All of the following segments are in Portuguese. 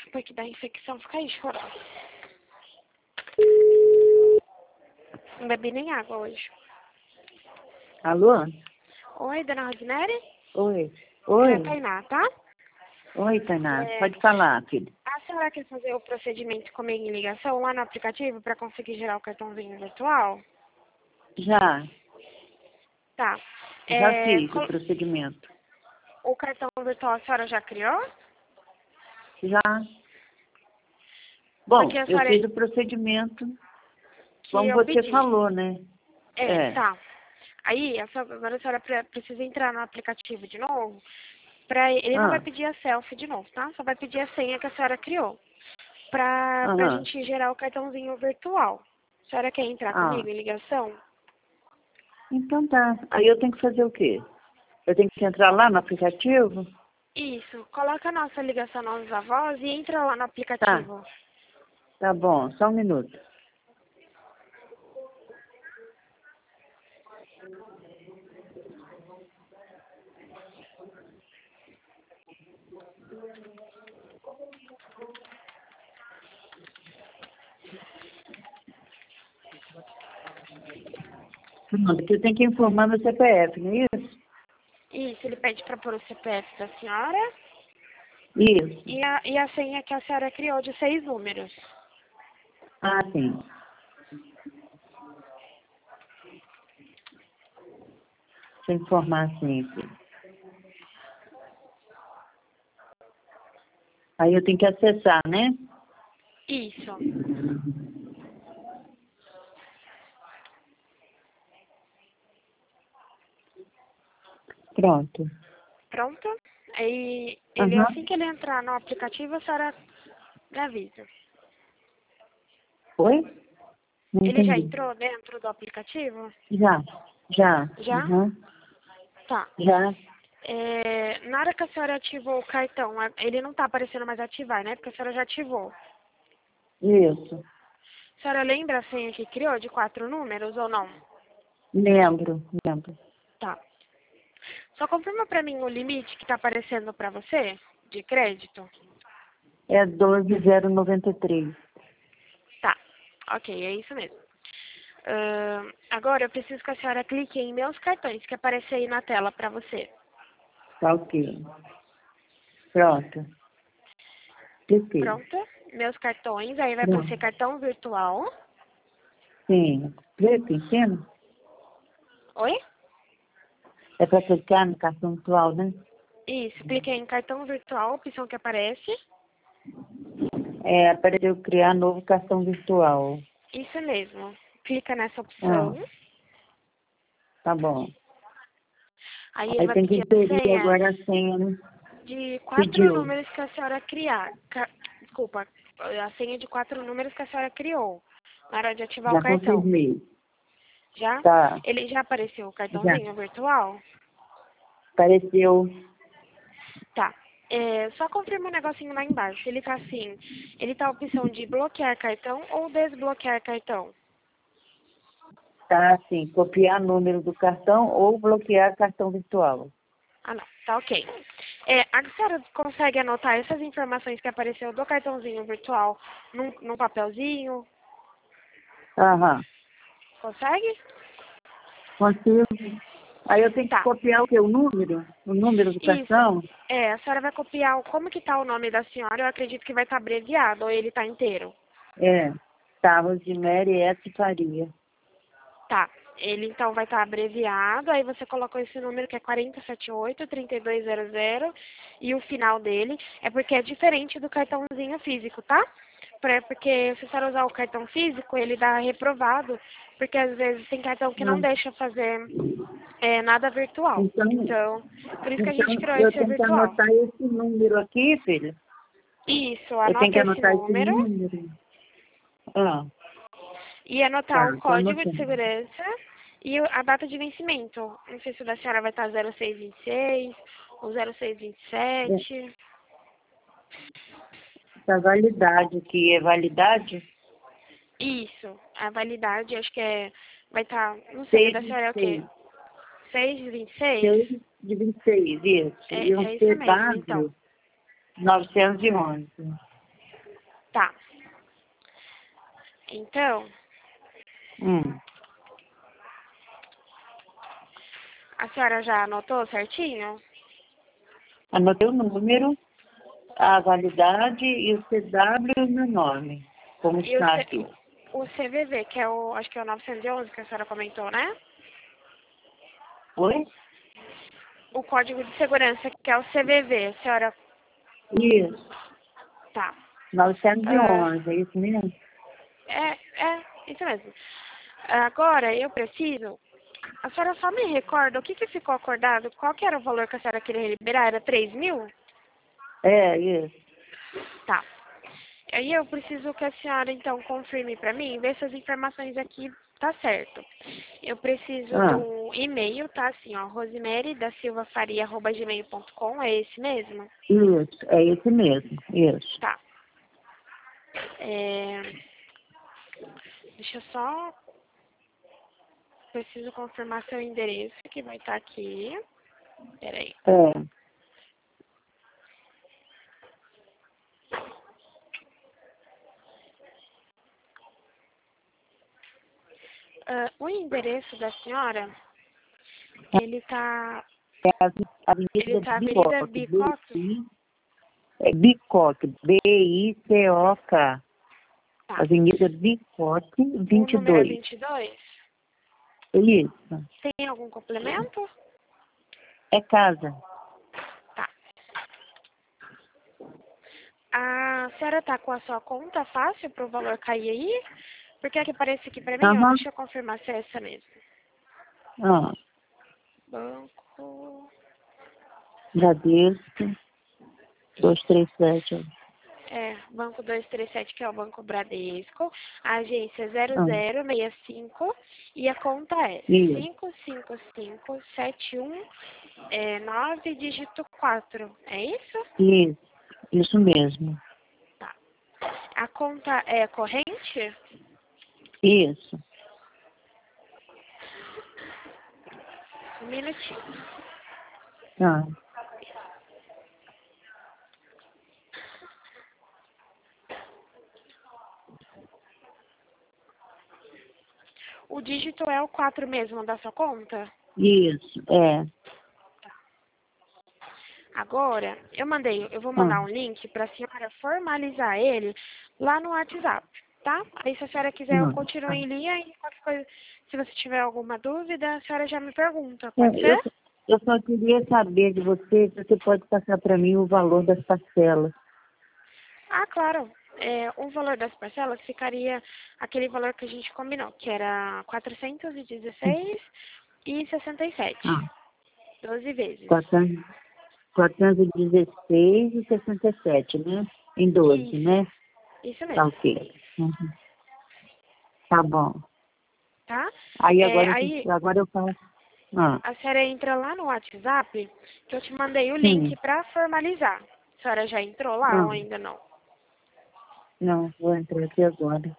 porque dá infecção, fica aí chorando. Não bebi nem água hoje. Alô? Oi, dona Rosinere? Oi. É Oi. a Tainá, tá? Oi, Tainá. Pode falar, filho. A senhora quer fazer o procedimento comigo em ligação lá no aplicativo para conseguir gerar o cartãozinho virtual? Já. Tá. Já fiz o procedimento. O cartão virtual a senhora já criou? Já. Bom, Porque a eu senhora fiz o procedimento que como eu você pedi. falou, né? Tá. Aí, agora a senhora precisa entrar no aplicativo de novo. Ele não vai pedir a selfie de novo, tá? Só vai pedir a senha que a senhora criou. Pra gente gerar o cartãozinho virtual. A senhora quer entrar comigo em ligação? Então tá. Aí eu tenho que fazer o quê? Eu tenho que entrar lá no aplicativo? Isso. Coloca a nossa ligação nos avós e entra lá no aplicativo. Tá bom. Só um minuto. Pronto, que eu tenho que informar meu CPF, não é isso? Isso, ele pede para pôr o CPF da senhora Isso. e a senha que a senhora criou de 6 números. Ah, sim. Deixa eu informar assim, filho. Aí eu tenho que acessar, né? Isso. Pronto. Pronto? Aí, assim que ele entrar no aplicativo, a senhora me avisa. Oi? Não Ele já entendi. entrou dentro do aplicativo? Já. Já? Tá. Já. Na hora que a senhora ativou o cartão, ele não tá aparecendo mais ativar, né? Porque a senhora já ativou. Isso. A senhora lembra a senha que criou de 4 números ou não? Lembro. Tá. Só confirma pra mim o limite que tá aparecendo pra você, de crédito. É 12093. Tá. Ok, é isso mesmo. Agora eu preciso que a senhora clique em meus cartões, que aparece aí na tela pra você. Tá ok. Pronto. Cliquei. Pronto? Meus cartões, aí vai Pronto. aparecer cartão virtual. Sim. Clica em cima? Oi? É para clicar no cartão virtual, né? Isso, clique em cartão virtual, opção que aparece. É, apareceu criar novo cartão virtual. Isso mesmo. Clica nessa opção. Tá bom. Aí ele Aí vai tem que pedir a inserir senha agora a senha, né? de 4 Pediu. números que a senhora criar. Desculpa, a senha de 4 números que a senhora criou na hora de ativar o Já cartão. confirmei. Já? Tá. Ele já apareceu o Já. cartãozinho virtual? Apareceu. Tá. Só confirma um negocinho lá embaixo. Ele tá assim, ele tá a opção de bloquear cartão ou desbloquear cartão. Tá assim, copiar número do cartão ou bloquear cartão virtual. Ah, não. Tá ok. A senhora consegue anotar essas informações que apareceu do cartãozinho virtual num papelzinho? Aham. Consegue? Consigo. Aí eu tenho que Tá. copiar o quê? O número? O número do Isso. cartão? A senhora vai copiar como que tá o nome da senhora. Eu acredito que vai estar abreviado ou ele tá inteiro. É. Tá, Rosemary S. Faria. Tá. Ele então vai estar abreviado, aí você colocou esse número que é 4078-3200 e o final dele é porque é diferente do cartãozinho físico, tá? Porque se a senhora usar o cartão físico, ele dá reprovado, porque às vezes tem cartão que não deixa fazer nada virtual. Então, por isso que a gente criou Eu esse tenho que virtual. anotar esse número aqui, filho. Isso, Eu tenho que anota esse anotar esse número número. Ah, e anotar tá, o tô código de anotando. segurança e a data de vencimento. Não sei se o da senhora vai estar 0626 ou 0627. Essa validade aqui é validade? Isso, a validade acho que vai estar, não sei, o da senhora é o quê? 626? 6 de 26, isso. E um É isso mesmo, então. CW 911. Tá. Então, a senhora já anotou certinho? Anotei o número, a validade e o CW e o meu nome, como E o, está C... aqui. o CVV, que é o, acho que é o 911 que a senhora comentou, né? Oi? O código de segurança, que é o CVV, a senhora... Isso, Tá. 911, é isso mesmo? Isso mesmo. Agora, eu preciso... A senhora só me recorda o que ficou acordado? Qual que era o valor que a senhora queria liberar? Era 3.000? É, isso. Tá. Aí eu preciso que a senhora, então, confirme para mim, ver se as informações aqui tá certo. Eu preciso do e-mail, tá? Assim, ó, rosimerydasilvafaria@gmail.com, é esse mesmo? Isso, é esse mesmo, isso. Tá. Deixa eu só... Preciso confirmar seu endereço, que vai estar aqui. Peraí. É, O endereço da senhora, ele tá... é a Ele Avenida tá Avenida Bicoque, Bicoque? Bicoque, B-I-C-O-K. Tá. Avenida Bicoque, O número é 22. 22? Isso, Tem algum complemento? é casa. Tá. A senhora tá com a sua conta fácil para o valor cair aí? Porque aqui aparece aqui para mim, ó, Aham. deixa eu confirmar se é essa mesmo. Ah, Banco... Bradesco, 237. Banco 237, que é o Banco Bradesco. A agência Ah, 0065 e a conta é isso, 555719 dígito 4. É isso? isso mesmo. Tá. A conta é corrente? Isso. Um minutinho. Ah, O dígito é o 4 mesmo da sua conta? isso, é. Agora, eu vou Ah, mandar um link para a senhora formalizar ele lá no WhatsApp, tá? Aí se a senhora quiser eu não, continuo tá. em linha e qualquer coisa, se você tiver alguma dúvida, a senhora já me pergunta, É, pode ser? eu só queria saber de você se você pode passar para mim o valor das parcelas. Ah, claro. O valor das parcelas ficaria aquele valor que a gente combinou, que era 416,67. Ah, 12 vezes. 400 416 e 67, né? Em 12, Isso, né? isso Tá mesmo, ok. Uhum. Tá bom. tá? Aí Aí agora eu faço. Ah, a senhora entra lá no WhatsApp, que eu te mandei o link sim. para formalizar. A senhora já entrou lá Ah, ou ainda não? não, vou entrar aqui agora.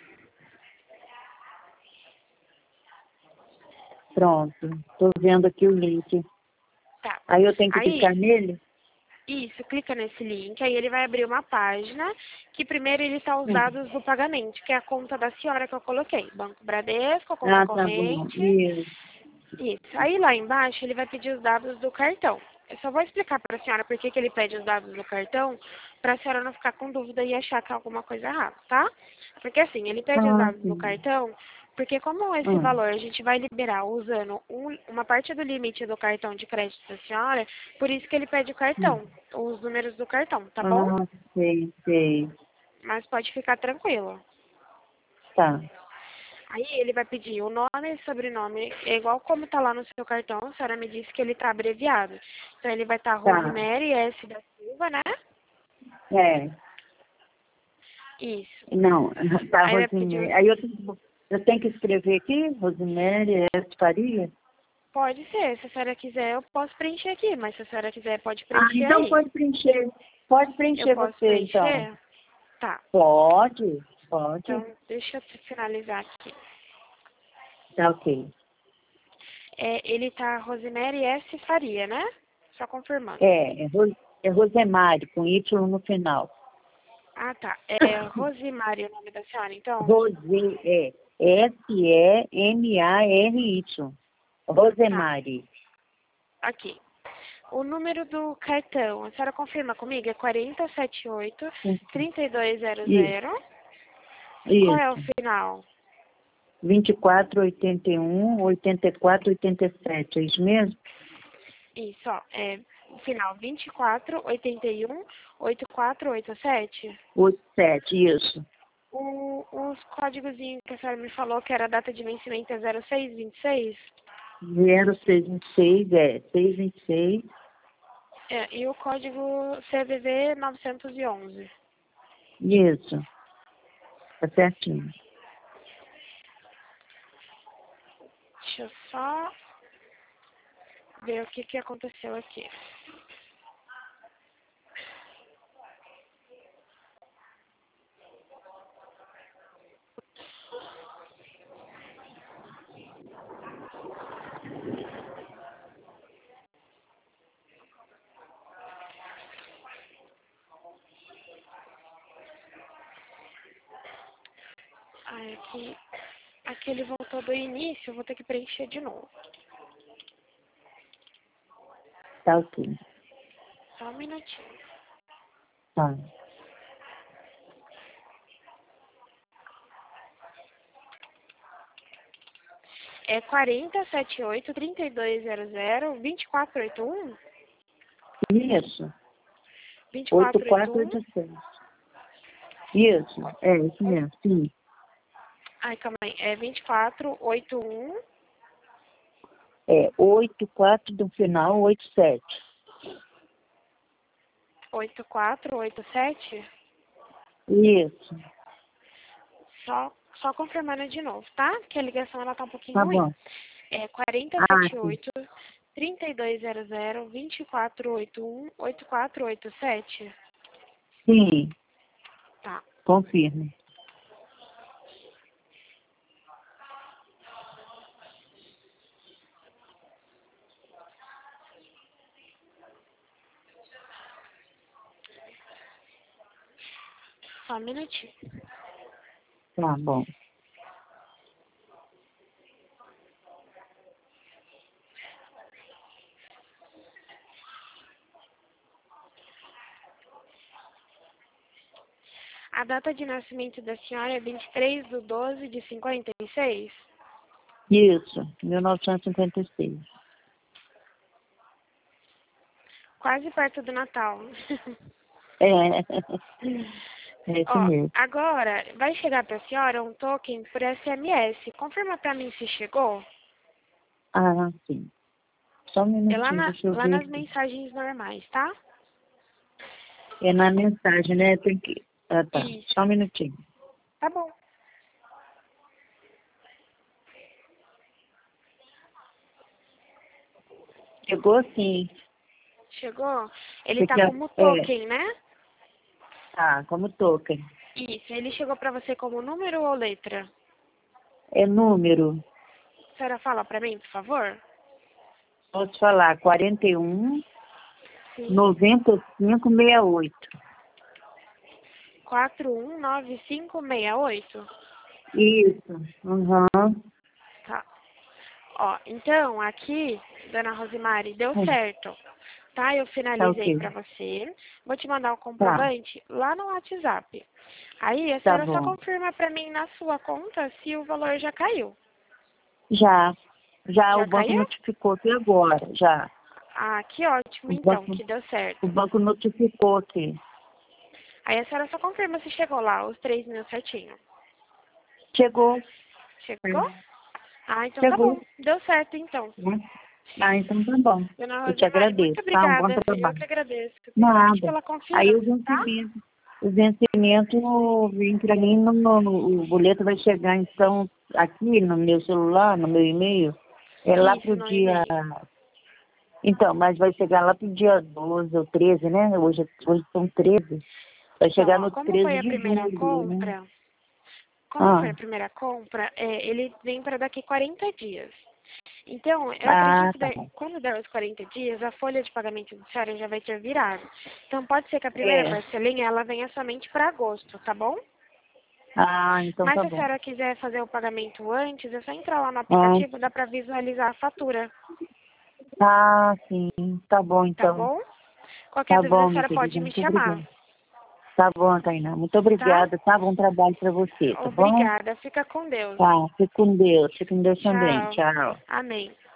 Pronto. Tô vendo aqui o link. Tá. Aí eu tenho que Aí, clicar nele? isso, clica nesse link, aí ele vai abrir uma página que primeiro ele tá os Hum. dados do pagamento, que é a conta da senhora que eu coloquei. Banco Bradesco, conta Ah, tá bom. corrente. Isso. Isso. Aí lá embaixo ele vai pedir os dados do cartão. Eu só vou explicar para a senhora por que ele pede os dados do cartão, para a senhora não ficar com dúvida e achar que é alguma coisa errada, tá? Porque assim, ele pede os Ah, dados do sim. cartão, porque como esse Ah, valor a gente vai liberar usando uma parte do limite do cartão de crédito da senhora, por isso que ele pede o cartão, os números do cartão, tá bom? ah, sei, sei. Mas pode ficar tranquilo. Tá, Aí ele vai pedir o nome e sobrenome, é igual como tá lá no seu cartão, a senhora me disse que ele tá abreviado. Então ele vai estar tá. Rosemary S. da Silva, né? É. Isso. Não, tá, Aí vai pedir Rosemary. Aí eu tenho que escrever aqui, Rosemary S. Faria? pode ser, se a senhora quiser eu posso preencher aqui, mas se a senhora quiser pode Ah, preencher então aí. pode preencher. Pode Eu preencher posso você, então. preencher? Tá. Pode, pode. Então deixa eu finalizar aqui. Tá ok. Ele tá Rosemary S. Faria, né? Só confirmando. É Rosemary, com Y no final. Ah, tá. É Rosemary o nome da senhora, então? Rosê, S-E-M-A-R-Y. Tá, Rosemary. aqui. O número do cartão, a senhora confirma comigo? É 4078 3200. Isso, Qual é o isso. final? 2481, 8487, é isso mesmo? Isso, ó. É o final 2481 8487. 87, isso. Os códigozinhos que a senhora me falou que era a data de vencimento é 0626. 0626, 626. E o código CVV 911. Isso, tá certinho. Deixa eu só ver o que aconteceu aqui. Ai, aqui ele voltou do início, eu vou ter que preencher de novo. Tá ok. Só um minutinho. Tá. É 4078 3200 2481? Isso, 2481? 8486. Isso, isso mesmo, sim. Ai, calma aí. É 2481 84 do final, 87. 8487? Isso, Só confirmando de novo, tá? Que a ligação ela tá um pouquinho tá ruim. bom. É Sim. 4078 3200 2481 8487? Sim, Tá. confirme. Só um minutinho. Tá bom. A data de nascimento da senhora é 23/12/56? Isso, 1956. Quase perto do Natal. É, é isso Ó, mesmo. agora vai chegar pra senhora um token por SMS. Confirma pra mim se chegou. Ah, sim. Só um É minutinho, deixa eu lá ver nas aqui. mensagens normais, tá? É na mensagem, né? Tem que... Ah, tá. Isso. Só um minutinho. Tá bom. Chegou sim. Chegou? Ele Você tá quer... como token, né? Tá, como token. Isso. Ele chegou pra você como número ou letra? É número, A senhora fala pra mim, por favor? posso falar, 41 Sim. 9568. 419568. Isso. Uhum. Tá. Ó, então, aqui, dona Rosemary, deu certo. Tá? Eu Tá finalizei ok. pra você. Vou te mandar o Tá, comprovante lá no WhatsApp. Aí, a tá senhora só bom. confirma pra mim na sua conta se o valor já caiu. Já o Já banco caiu? notificou aqui agora, já. Ah, que ótimo, O então, banco, que deu certo. o banco notificou aqui. Aí a senhora só confirma se chegou lá, os 3.000 certinho. Chegou. Chegou? Ah, então tá Chegou. bom. Deu certo, então. Né? Ah, então tá bom. Dona Eu te Rosemary, muito agradeço, tá? Um bom obrigada. Eu trabalho. que agradeço, principalmente Nada. pela Aí confiança, tá? o vencimento vem para mim, o boleto vai chegar, então, aqui no meu celular, no meu e-mail, é lá Isso, pro no dia... e-mail. Então, mas vai chegar lá pro dia 12 ou 13, né? Hoje são 13. Vai Então, chegar ó, no como 13 foi a de primeira julho, né? compra, como foi Ah, a primeira compra, ele vem para daqui 40 dias. Então, eu Ah, acredito tá que bom. quando der os 40 dias, a folha de pagamento do senhora já vai ter virado. Então, pode ser que a primeira É. parcelinha ela venha somente para agosto, tá bom? Ah, então Mas tá se a bom. senhora quiser fazer o pagamento antes, é só entrar lá no Ah, aplicativo, dá para visualizar a fatura, sim. Tá bom, tá então. bom? Qualquer Tá dúvida, a bom, minha senhora pode querida. me Muito chamar, obrigada. Tá bom, Tainá. Muito tá? obrigada, tá? Bom trabalho pra você, tá bom? Obrigada. Fica com Deus. Tá. Fique com Deus. Fique com Deus também. Tchau. Tchau. Amém.